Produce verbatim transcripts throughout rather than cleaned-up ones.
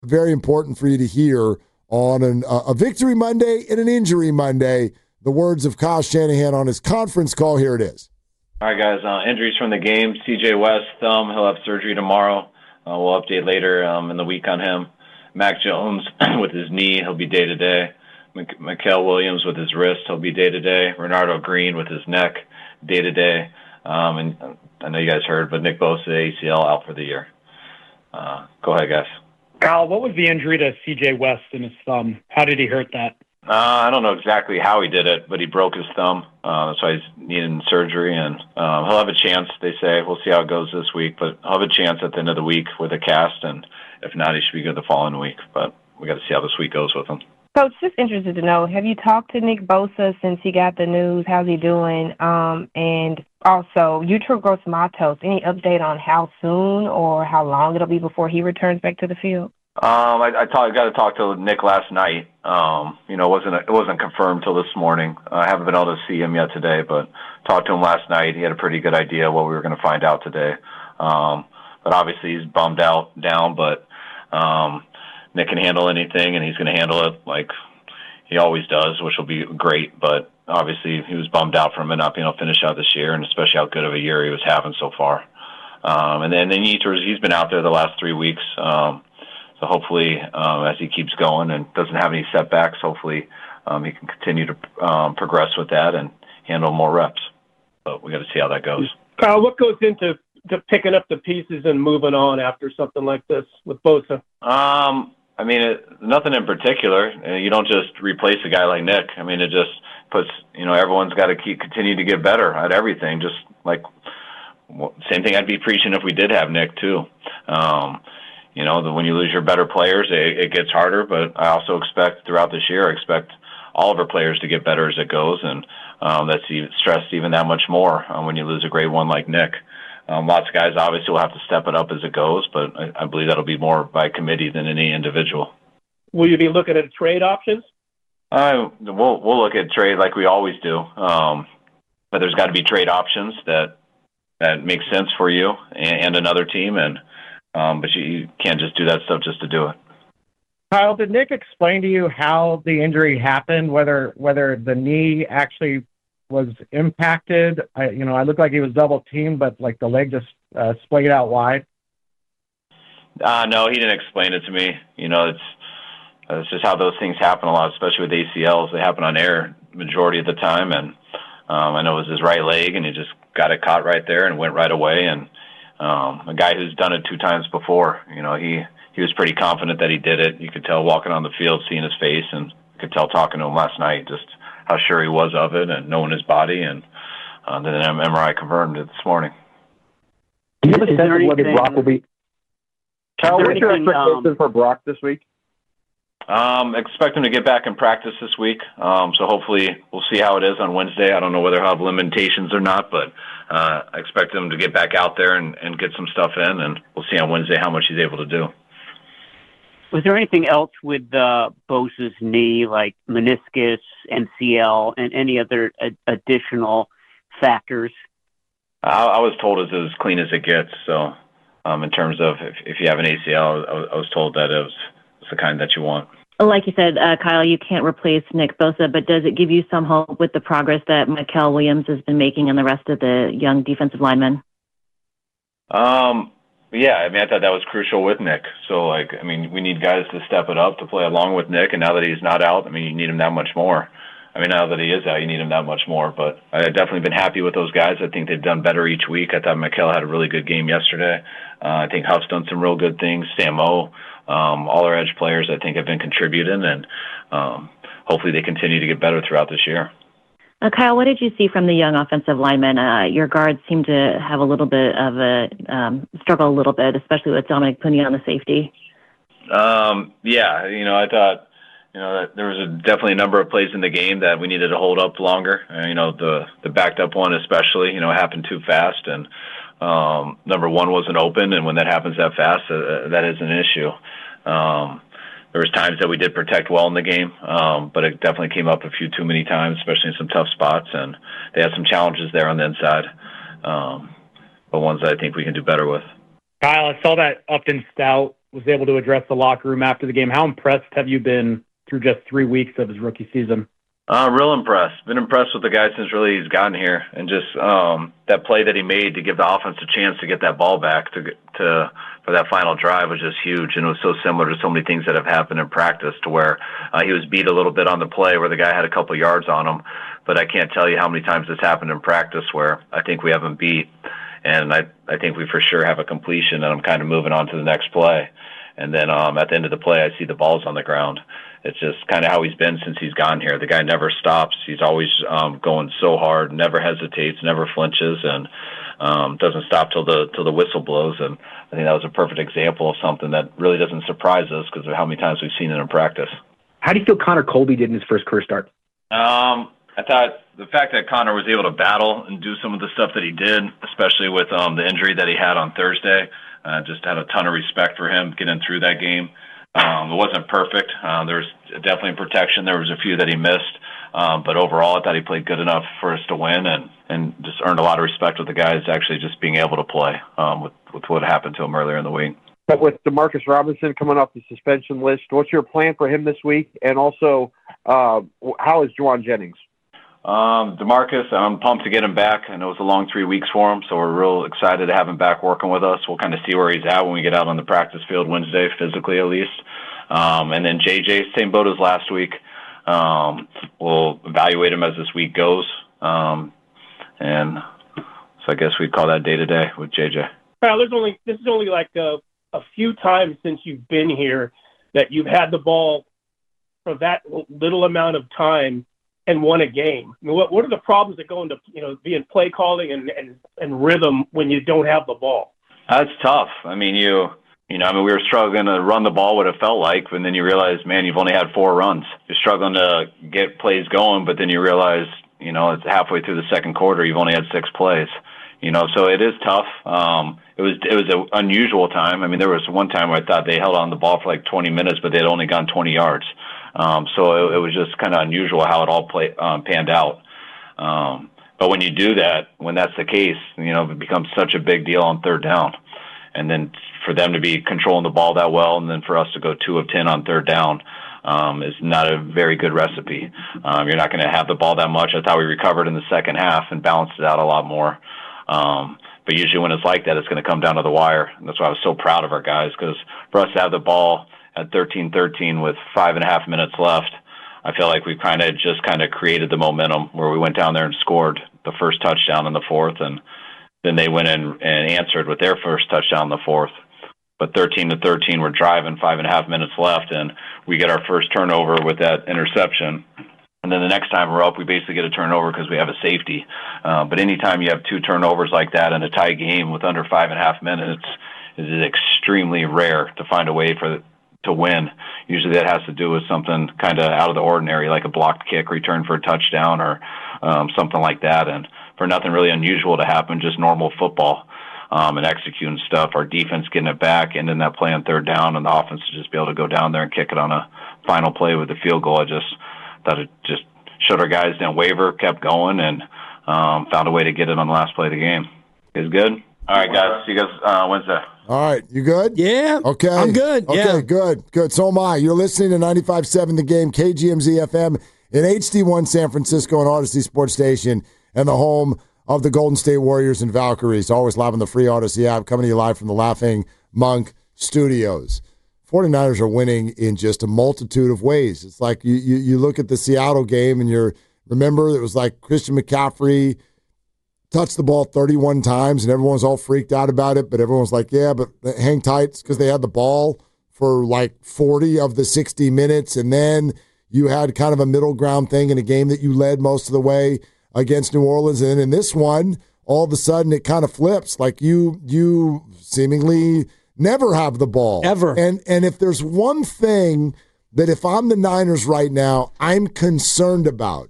very important for you to hear on an, uh, a victory Monday and an injury Monday. The words of Kyle Shanahan on his conference call. Here it is. All right, guys. Uh, injuries from the game. C J West, thumb. He'll have surgery tomorrow. Uh, we'll update later um, in the week on him. Mac Jones with his knee. He'll be day-to-day. Mik- Mikael Williams with his wrist. He'll be day-to-day. Renardo Green with his neck. Day-to-day. Um, and I know you guys heard, but Nick Bosa, A C L, out for the year. Uh, go ahead, guys. Kyle, what was the injury to C J West in his thumb? How did he hurt that? Uh, I don't know exactly how he did it, but he broke his thumb. Uh, that's why he's needing surgery, and um, he'll have a chance, they say. We'll see how it goes this week, but he'll have a chance at the end of the week with a cast, and if not, he should be good the following week. But we got to see how this week goes with him. Coach, just interested to know, have you talked to Nick Bosa since he got the news? How's he doing? Um, and also, Yetur Gross-Matos, any update on how soon or how long it'll be before he returns back to the field? Um, I, I, talk, I got to talk to Nick last night. Um, you know, it wasn't it wasn't confirmed till this morning. I haven't been able to see him yet today, but talked to him last night. He had a pretty good idea what we were going to find out today. Um, but obviously he's bummed out, down. But um, Nick can handle anything, and he's going to handle it like he always does, which will be great. But obviously he was bummed out from it not being able to finish out this year, and especially how good of a year he was having so far. Um, and then then Yetur, he's been out there the last three weeks. Um, So hopefully, um, as he keeps going and doesn't have any setbacks, hopefully um, he can continue to um, progress with that and handle more reps. But we got to see how that goes. Kyle, what goes into to picking up the pieces and moving on after something like this with Bosa? Um, I mean, it, nothing in particular. Uh, You don't just replace a guy like Nick. I mean, it just puts, you know, everyone's got to keep continue to get better at everything. Just like well, same thing I'd be preaching if we did have Nick too. Um, You know, the, when you lose your better players, it, it gets harder. But I also expect throughout this year, I expect all of our players to get better as it goes, and um, that's even, stressed even that much more um, when you lose a great one like Nick. Um, lots of guys obviously will have to step it up as it goes, but I, I believe that'll be more by committee than any individual. Will you be looking at trade options? Uh, we'll we'll look at trade like we always do, um, but there's got to be trade options that that make sense for you and, and another team, and. Um, but you, you can't just do that stuff just to do it. Kyle, did Nick explain to you how the injury happened, whether whether the knee actually was impacted? I, you know, I looked like he was double teamed, but like the leg just uh, splayed out wide. Uh, no, he didn't explain it to me. You know, it's it's just how those things happen a lot, especially with A C Ls. They happen on air majority of the time, and um, I know it was his right leg, and he just got it caught right there and went right away, and Um, a guy who's done it two times before, you know, he, he was pretty confident that he did it. You could tell walking on the field, seeing his face, and you could tell talking to him last night just how sure he was of it and knowing his body. And uh, then an M R I confirmed it this morning. Do you have a sense of whether Brock will be? Kyle, what's your expectation um, for Brock this week? Um, expect him to get back in practice this week. Um, so hopefully we'll see how it is on Wednesday. I don't know whether he'll have limitations or not, but uh, I expect him to get back out there and, and get some stuff in, and we'll see on Wednesday how much he's able to do. Was there anything else with uh, Bosa's knee, like meniscus, M C L, and any other ad- additional factors? I, I was told it's as clean as it gets. So um, in terms of if, if you have an A C L, I was, I was told that it was the kind that you want. Like you said, uh, Kyle, you can't replace Nick Bosa, but does it give you some hope with the progress that Mikael Williams has been making and the rest of the young defensive linemen? Um, yeah, I mean, I thought that was crucial with Nick. So, like, I mean, we need guys to step it up to play along with Nick, and now that he's not out, I mean, you need him that much more. I mean, now that he is out, you need him that much more. But I've definitely been happy with those guys. I think they've done better each week. I thought Mikael had a really good game yesterday. Uh, I think Huff's done some real good things. Sam O, um, all our edge players, I think, have been contributing, and um, hopefully they continue to get better throughout this year. Uh, Kyle, what did you see from the young offensive linemen? Uh, your guards seem to have a little bit of a um, struggle a little bit, especially with Dominic Puni on the safety. Um, yeah, you know, I thought, you know, that there was a, definitely a number of plays in the game that we needed to hold up longer. Uh, you know, the the backed up one especially, you know, happened too fast, and um, number one wasn't open, and when that happens that fast, uh, that is an issue. Um, there was times that we did protect well in the game, um, but it definitely came up a few too many times, especially in some tough spots, and they had some challenges there on the inside, um, but ones that I think we can do better with. Kyle, I saw that Upton Stout was able to address the locker room after the game. How impressed have you been through just three weeks of his rookie season? Uh, real impressed. Been impressed with the guy since really he's gotten here, and just um, that play that he made to give the offense a chance to get that ball back to to for that final drive was just huge, and it was so similar to so many things that have happened in practice, to where uh, he was beat a little bit on the play where the guy had a couple yards on him, but I can't tell you how many times this happened in practice where I think we have him beat, and I I think we for sure have a completion, and I'm kind of moving on to the next play, and then um, at the end of the play I see the ball's on the ground. It's just kind of how he's been since he's gone here. The guy never stops. He's always um, going so hard, never hesitates, never flinches, and um, doesn't stop till the till the whistle blows. And I think that was a perfect example of something that really doesn't surprise us because of how many times we've seen it in practice. How do you feel Connor Colby did in his first career start? Um, I thought the fact that Connor was able to battle and do some of the stuff that he did, especially with um, the injury that he had on Thursday, uh, just had a ton of respect for him getting through that game. Um, it wasn't perfect. Uh, there was definitely protection. There was a few that he missed. Um, but overall, I thought he played good enough for us to win, and, and just earned a lot of respect with the guys actually just being able to play um, with, with what happened to him earlier in the week. But with Demarcus Robinson coming off the suspension list, what's your plan for him this week? And also, uh, how is Juwan Jennings? Um, Demarcus, I'm pumped to get him back. I know it's a long three weeks for him, so we're real excited to have him back working with us. We'll kind of see where he's at when we get out on the practice field Wednesday, physically at least. Um, and then J J, same boat as last week. Um, we'll evaluate him as this week goes. Um, and so I guess we'd call that day to day with J J. Well, there's only this is only like a, a few times since you've been here that you've had the ball for that little amount of time and won a game. I mean, what what are the problems that go into, you know, being play calling and, and, and rhythm when you don't have the ball? That's tough. I mean, you you know, I mean, we were struggling to run the ball what it felt like, and then you realize, man, you've only had four runs. You're struggling to get plays going, but then you realize, you know, it's halfway through the second quarter, you've only had six plays. You know, so it is tough. Um, it was it was an unusual time. I mean, there was one time where I thought they held on the ball for like twenty minutes, but they'd only gone twenty yards. Um, so it, it was just kind of unusual how it all play, um, panned out. Um, but when you do that, when that's the case, you know, it becomes such a big deal on third down. And then for them to be controlling the ball that well, and then for us to go two of ten on third down um, is not a very good recipe. Um, you're not going to have the ball that much. I thought we recovered in the second half and balanced it out a lot more. Um, but usually when it's like that, it's going to come down to the wire. And that's why I was so proud of our guys, because for us to have the ball at thirteen thirteen with five and a half minutes left, I feel like we kind of just kind of created the momentum where we went down there and scored the first touchdown in the fourth, and then they went in and answered with their first touchdown in the fourth. But thirteen to thirteen, we're driving, five and a half minutes left, and we get our first turnover with that interception. And then the next time we're up, we basically get a turnover because we have a safety. Uh, but anytime you have two turnovers like that in a tie game with under five and a half minutes, it is extremely rare to find a way for the, to win. Usually that has to do with something kind of out of the ordinary, like a blocked kick return for a touchdown or um, something like that. And for nothing really unusual to happen, just normal football um, and executing stuff. Our defense getting it back, and then that play on third down, and the offense to just be able to go down there and kick it on a final play with the field goal. I just thought it just showed our guys didn't waver, kept going, and um, found a way to get it on the last play of the game. Is good? All right, guys. See you guys uh, Wednesday. All right. You good? Yeah. Okay. I'm good. Okay, yeah. good. Good. So am I. You're listening to ninety-five point seven The Game, K G M Z F M in H D one San Francisco and Odyssey Sports Station, and the home of the Golden State Warriors and Valkyries. Always live on the free Odyssey app, coming to you live from the Laughing Monk Studios. forty-niners are winning in just a multitude of ways. It's like you, you, you look at the Seattle game and you're, remember, it was like Christian McCaffrey touched the ball thirty-one times and everyone was all freaked out about it, but everyone was like, yeah, but hang tight because they had the ball for like forty of the sixty minutes, and then you had kind of a middle ground thing in a game that you led most of the way against New Orleans, and then in this one, all of a sudden it kind of flips. Like you you seemingly never have the ball. Ever. And and if there's one thing that if I'm the Niners right now, I'm concerned about,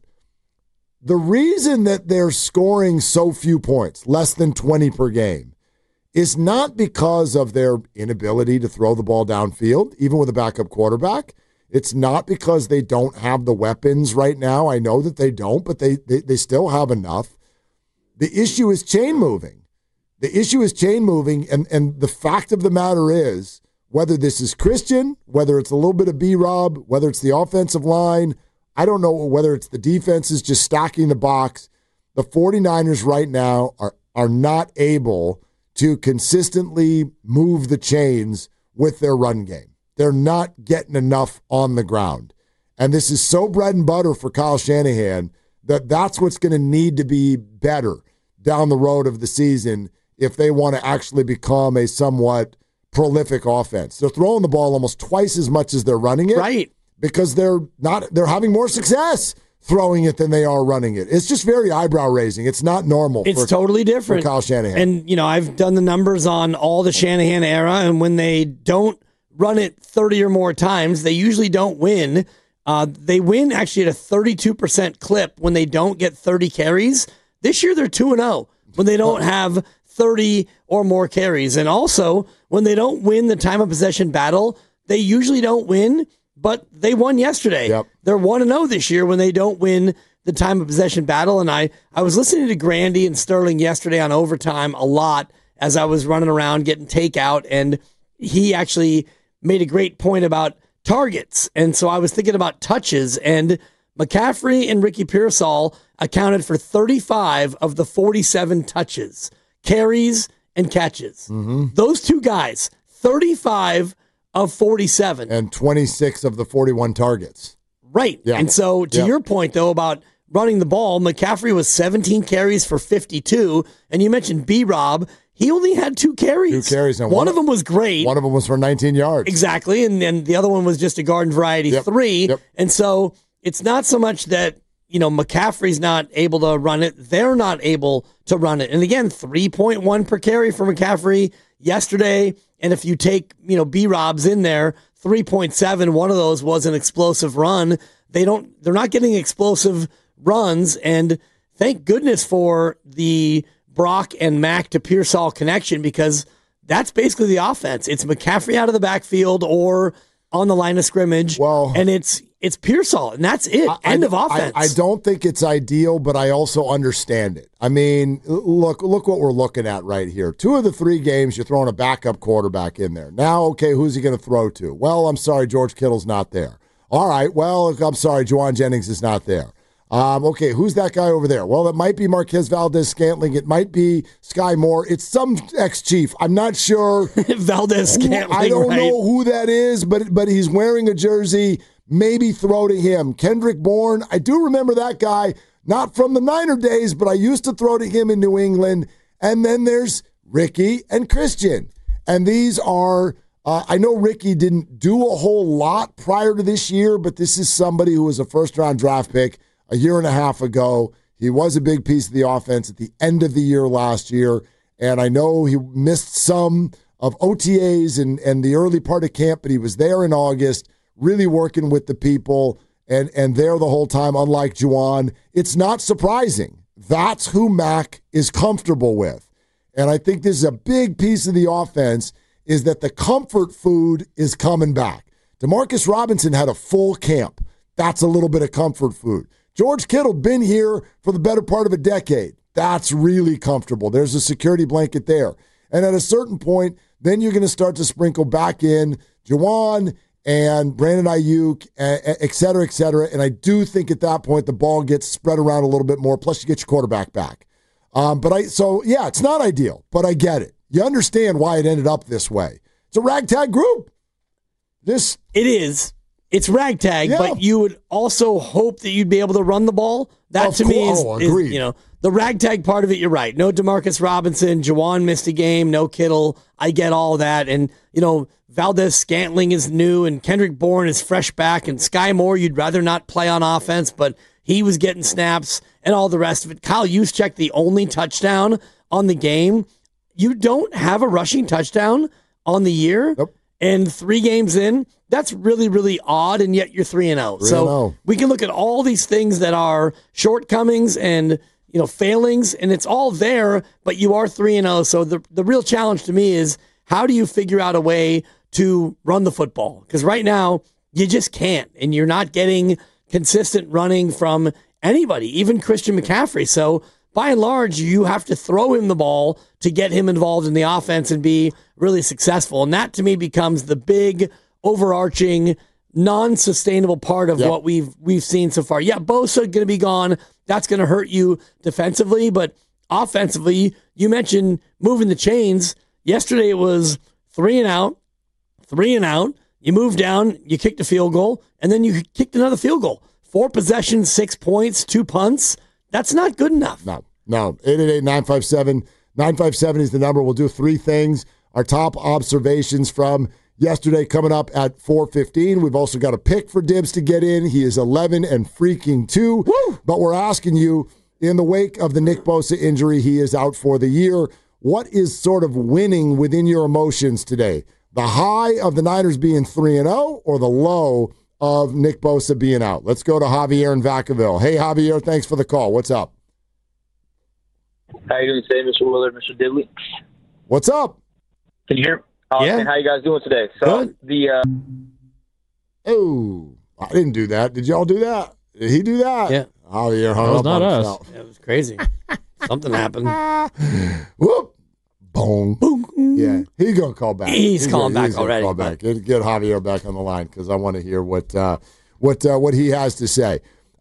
the reason that they're scoring so few points, less than twenty per game, is not because of their inability to throw the ball downfield, even with a backup quarterback. It's not because they don't have the weapons right now. I know that they don't, but they, they, they still have enough. The issue is chain moving. The issue is chain moving, and, and the fact of the matter is, whether this is Christian, whether it's a little bit of B-Rob, whether it's the offensive line, I don't know whether it's the defenses just stacking the box. The 49ers right now are, are not able to consistently move the chains with their run game. They're not getting enough on the ground. And this is so bread and butter for Kyle Shanahan that that's what's going to need to be better down the road of the season if they want to actually become a somewhat prolific offense. They're throwing the ball almost twice as much as they're running it. Right. Because they're not they're having more success throwing it than they are running it. It's just very eyebrow raising. It's not normal. It's for, totally different for Kyle Shanahan. And, you know, I've done the numbers on all the Shanahan era, and when they don't run it thirty or more times, they usually don't win. Uh, they win actually at a thirty-two percent clip when they don't get thirty carries. This year they're two and oh when they don't have thirty or more carries. And also, when they don't win the time of possession battle, they usually don't win, but they won yesterday. Yep. They're one and oh this year when they don't win the time of possession battle. And I, I was listening to Grandy and Sterling yesterday on Overtime a lot as I was running around getting takeout, and he actually made a great point about targets. And so I was thinking about touches, and McCaffrey and Ricky Pearsall accounted for thirty-five of the forty-seven touches, carries, and catches. Mm-hmm. Those two guys, thirty-five of forty-seven. And twenty-six of the forty-one targets. Right. Yeah. And so to Yep. your point, though, about running the ball, McCaffrey was seventeen carries for fifty-two. And you mentioned B-Rob. He only had two carries. Two carries. And one, one of them was great. One of them was for nineteen yards. Exactly. And then the other one was just a garden variety Yep. three. Yep. And so it's not so much that, you know, McCaffrey's not able to run it. They're not able to run it. And again, three point one per carry for McCaffrey yesterday. And if you take, you know, B-Rob's in there, three point seven, one of those was an explosive run. They don't, they're not getting explosive runs. And thank goodness for the Brock and Mack to Pearsall connection, because that's basically the offense. It's McCaffrey out of the backfield or on the line of scrimmage. Well, and it's it's Pearsall, and that's it. I, End I, of offense. I, I don't think it's ideal, but I also understand it. I mean, look, look what we're looking at right here. Two of the three games, you're throwing a backup quarterback in there. Now, okay, who's he going to throw to? Well, I'm sorry, George Kittle's not there. All right, well, I'm sorry, Juwan Jennings is not there. Um, okay, who's that guy over there? Well, it might be Marquez Valdez-Scantling. It might be Sky Moore. It's some ex-chief. I'm not sure. Valdez-Scantling, I don't right. know who that is, but but he's wearing a jersey. Maybe throw to him. Kendrick Bourne, I do remember that guy, not from the Niner days, but I used to throw to him in New England. And then there's Ricky and Christian. And these are, uh, I know Ricky didn't do a whole lot prior to this year, but this is somebody who was a first-round draft pick a year and a half ago. He was a big piece of the offense at the end of the year last year. And I know he missed some of O T As and, and the early part of camp, but he was there in August, really working with the people, and, and there the whole time, unlike Juwan. It's not surprising. That's who Mac is comfortable with. And I think this is a big piece of the offense, is that the comfort food is coming back. Demarcus Robinson had a full camp. That's a little bit of comfort food. George Kittle been here for the better part of a decade. That's really comfortable. There's a security blanket there. And at a certain point, then you're going to start to sprinkle back in Juwan and Brandon Ayuk, et cetera, et cetera. And I do think at that point the ball gets spread around a little bit more. Plus, you get your quarterback back. Um, but I, so yeah, it's not ideal, but I get it. You understand why it ended up this way. It's a ragtag group. This it is. It's ragtag, Yeah. but you would also hope that you'd be able to run the ball. That Of to me is, course. Oh, is, agreed. you know, the ragtag part of it. You're right. No Demarcus Robinson, Juwan missed a game. No Kittle. I get all that, and you know, Valdez-Scantling is new, and Kendrick Bourne is fresh back, and Sky Moore you'd rather not play on offense, but he was getting snaps and all the rest of it. Kyle Juszczyk, the only touchdown on the game. You don't have a rushing touchdown on the year, Nope. and three games in. That's really, really odd, and yet you're three and zero. So oh. we can look at all these things that are shortcomings and you know failings, and it's all there. But you are three and zero. So the the real challenge to me is how do you figure out a way to run the football? Because right now you just can't, and you're not getting consistent running from anybody, even Christian McCaffrey. So by and large, you have to throw him the ball to get him involved in the offense and be really successful. And that, to me, becomes the big, overarching, non-sustainable part of yep. what we've we've seen so far. Yeah, Bosa going to be gone. That's going to hurt you defensively, but offensively, you mentioned moving the chains. Yesterday it was three and out, three and out. You moved down, you kicked a field goal, and then you kicked another field goal. Four possessions, six points, two punts. That's not good enough. No, no. eight eight eight, nine five seven, nine five seven is the number. We'll do three things. Our top observations from yesterday coming up at four fifteen. We've also got a pick for Dibs to get in. He is eleven and freaking two. Woo! But we're asking you, in the wake of the Nick Bosa injury, he is out for the year. What is sort of winning within your emotions today? The high of the Niners being three and oh or the low of Nick Bosa being out? Let's go to Javier in Vacaville. Hey, Javier, thanks for the call. What's up? How you doing today, Mister Willard, Mister Dibley? What's up? Can you hear me? Uh, yeah. And how you guys doing today? So Good. the uh... Oh, I didn't do that. Did y'all do that? Did he do that? Yeah. Javier hung That was up not on us. himself. It was crazy. Something happened. Whoop. Boom. Boom. Yeah, he's going to call back. He's calling gonna, back he's gonna already, Call back. Get, get Javier back on the line because I want to hear what uh, what uh, what he has to say.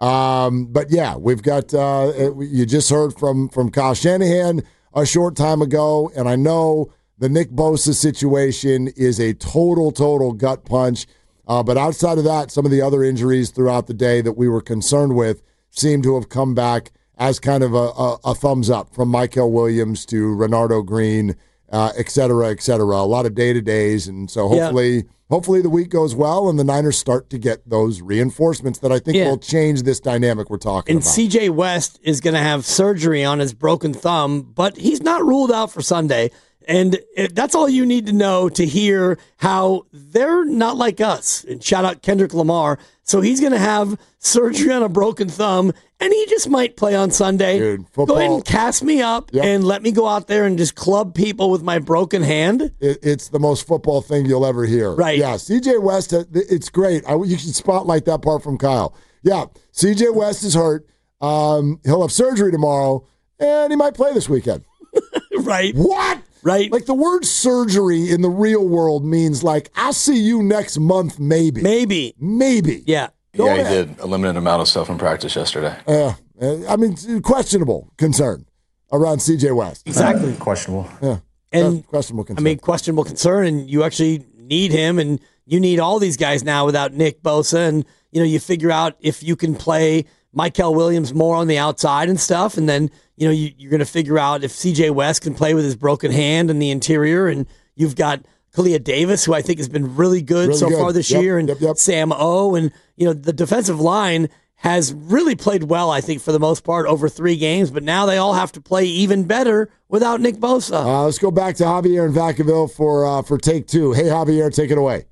Um, but yeah, we've got. Uh, you just heard from from Kyle Shanahan a short time ago, and I know the Nick Bosa situation is a total, total gut punch. Uh, but outside of that, some of the other injuries throughout the day that we were concerned with seem to have come back as kind of a, a, a thumbs up, from Michael Williams to Renardo Green, uh, et cetera, et cetera. A lot of day-to-days, and so hopefully yeah. hopefully the week goes well and the Niners start to get those reinforcements that I think yeah. will change this dynamic we're talking and about. And C J West is going to have surgery on his broken thumb, but he's not ruled out for Sunday. And it, that's all you need to know to hear how they're not like us. And shout out Kendrick Lamar. So he's going to have surgery on a broken thumb, and he just might play on Sunday. Dude, football. Go ahead and cast me up yep. and let me go out there and just club people with my broken hand. It, it's the most football thing you'll ever hear. Right. Yeah, C J West, it's great. I, you should spotlight that part from Kyle. Yeah, C J West is hurt. Um, he'll have surgery tomorrow, and he might play this weekend. Right. What? Right. Like the word surgery in the real world means like, I'll see you next month, maybe. Maybe. Maybe. Yeah. Go yeah, ahead. He did a limited amount of stuff in practice yesterday. Yeah. Uh, I mean, questionable concern around C J West. Exactly. Uh, questionable. Yeah. And questionable concern. I mean, questionable concern, and you actually need him, and you need all these guys now without Nick Bosa, and, you know, you figure out if you can play Michael Williams more on the outside and stuff, and then, you know, you, you're going to figure out if C J West can play with his broken hand in the interior, and you've got Kalia Davis, who I think has been really good really so good. far this yep, year, and yep, yep. Sam O, and, you know, the defensive line has really played well, I think, for the most part over three games, but now they all have to play even better without Nick Bosa. Uh, let's go back to Javier in Vacaville for, uh, for take two. Hey, Javier, take it away.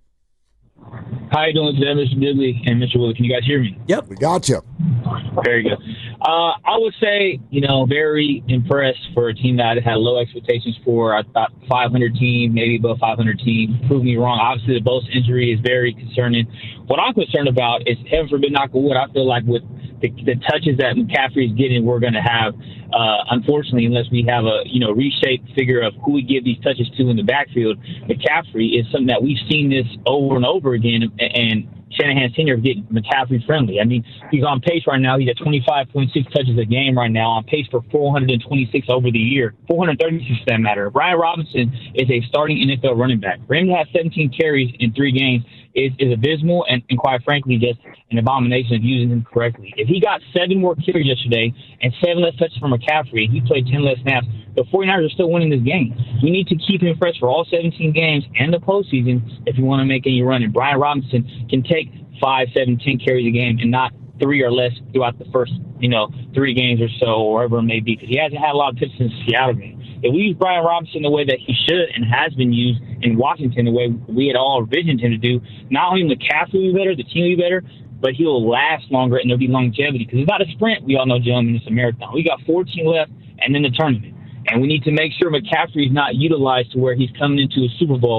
How you doing today, Mister Dibley and Mister Willis? Can you guys hear me? Yep. We got you. Very good. Uh, I would say, you know, very impressed for a team that I had low expectations for. I thought five hundred team, maybe above five hundred team. Proved me wrong. Obviously, the Bosa injury is very concerning. What I'm concerned about is, heaven forbid, knock on wood, I feel like with the, the touches that McCaffrey is getting, we're going to have, uh, unfortunately, unless we have a, you know, reshaped figure of who we give these touches to in the backfield, McCaffrey is something that we've seen this over and over again, and Shanahan Senior getting McCaffrey friendly. I mean, he's on pace right now. He's at twenty-five point six touches a game right now, on pace for four hundred twenty-six over the year, four hundred thirty-six for that matter. Brian Robinson is a starting N F L running back. For him to have seventeen carries in three games is, is abysmal and, and, quite frankly, just an abomination of using him correctly. If he got seven more carries yesterday and seven less touches from McCaffrey, and he played ten less snaps, the 49ers are still winning this game. We need to keep him fresh for all seventeen games and the postseason if you want to make any run. And Brian Robinson can take five, seven, ten carries a game and not three or less throughout the first, you know, three games or so, or whatever it may be, because he hasn't had a lot of touches since the Seattle game. If we use Brian Robinson the way that he should and has been used in Washington, the way we had all envisioned him to do, not only McCaffrey will be better, the team will be better, but he'll last longer and there'll be longevity, because it's not a sprint. We all know, gentlemen, it's a marathon. We got fourteen left and then the tournament. And we need to make sure McCaffrey is not utilized to where he's coming into a Super Bowl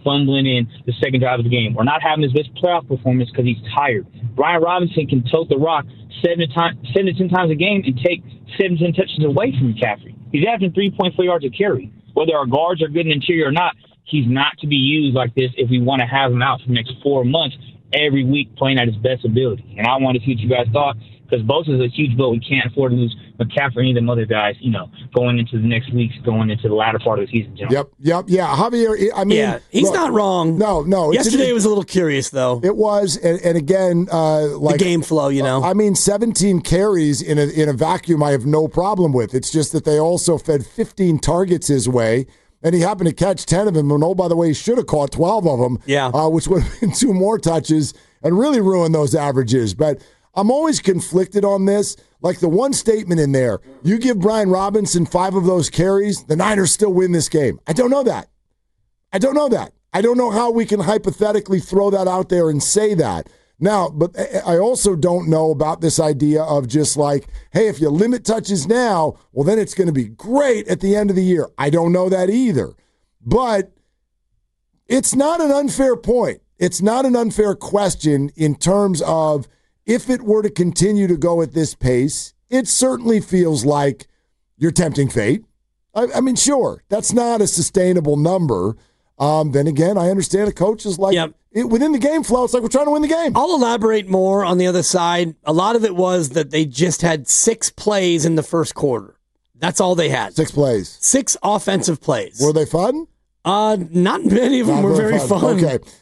fumbling in the second drive of the game, or not having his best playoff performance because he's tired. Brian Robinson can tote the rock seven to, time, seven to ten times a game and take seven to ten touches away from McCaffrey. He's averaging three point four yards a carry. Whether our guards are good in interior or not, he's not to be used like this if we want to have him out for the next four months every week playing at his best ability. And I want to see what you guys thought, because Bosa is a huge blow. We can't afford to lose McCaffrey or any of them other guys, you know, going into the next weeks, going into the latter part of the season. Gentlemen. Yep, yep, yeah. Javier, I mean, yeah, he's look, not wrong. No, no. Yesterday was a little curious, though. It was, and, and again, uh, like the game flow, you know. I mean, seventeen carries in a in a vacuum, I have no problem with. It's just that they also fed fifteen targets his way. And he happened to catch ten of them. And, oh, by the way, he should have caught twelve of them, yeah. uh, which would have been two more touches and really ruined those averages. But I'm always conflicted on this. Like the one statement in there, you give Brian Robinson five of those carries, the Niners still win this game. I don't know that. I don't know that. I don't know how we can hypothetically throw that out there and say that. Now, but I also don't know about this idea of just like, hey, if you limit touches now, well, then it's going to be great at the end of the year. I don't know that either. But it's not an unfair point. It's not an unfair question in terms of if it were to continue to go at this pace, it certainly feels like you're tempting fate. I, I mean, sure, that's not a sustainable number. Um, then again, I understand a coach is like, yep. it, within the game flow, it's like we're trying to win the game. I'll elaborate more on the other side. A lot of it was that they just had six plays in the first quarter. That's all they had. Six plays. Six offensive plays. Were they fun? Uh, not many of them not were very fun. fun. Okay.